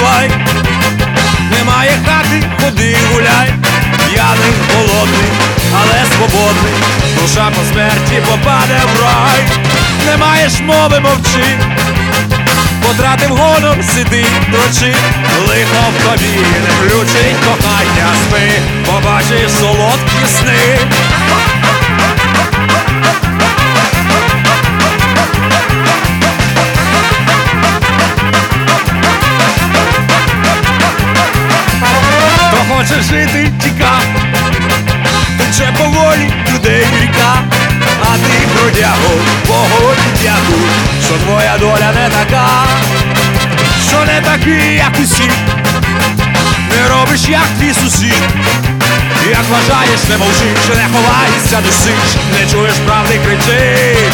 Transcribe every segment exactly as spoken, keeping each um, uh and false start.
співай, немає хати, ходи гуляй, п'яний, голодний, але свободний, душа по смерті попаде в рай. Не маєш мови, мовчи, потратив гонор, сиди, дрочи, лихо в тобі не включить кохання, спи, побачиш солодкі сни. Хто хоче жити, тіка, тече поволі людей ріка, а ти бродягу, погоді дякуй, що твоя доля не така, що не такий, як усі, не робиш, як твій сусід. Як вважаєш, не мовчиш, не ховаєшся, досиш, не чуєш правди, кричиш.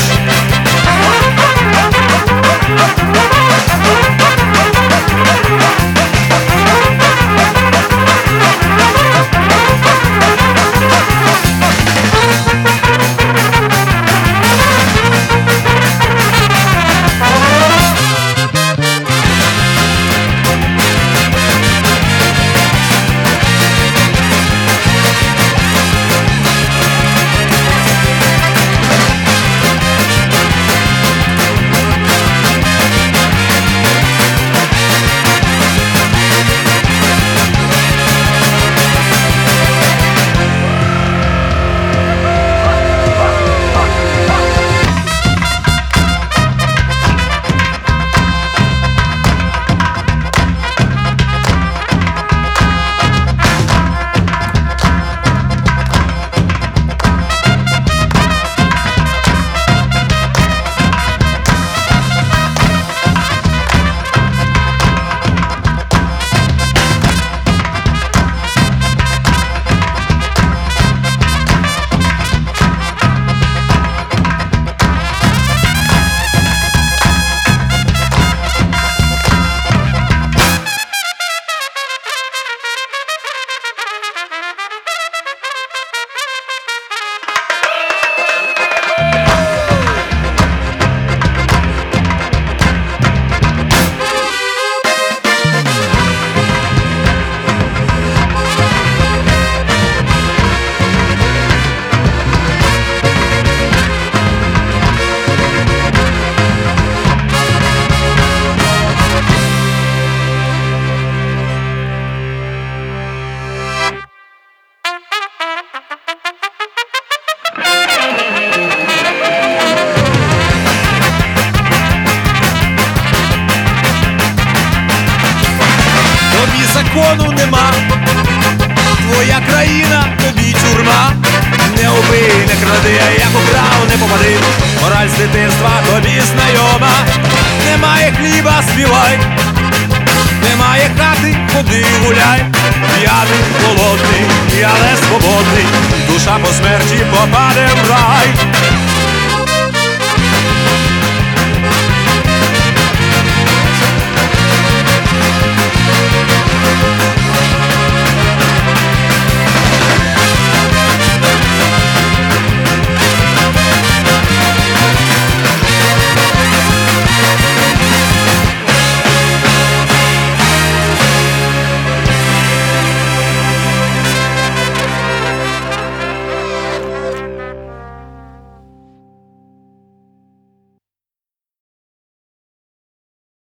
Закону нема, твоя країна, тобі тюрма. Не убий, не кради, як украв, не попади, мораль з дитинства тобі знайома. Немає хліба, співай, немає хати, ходи гуляй, п'яний, голодний, але свободний, душа по смерті попаде в рай.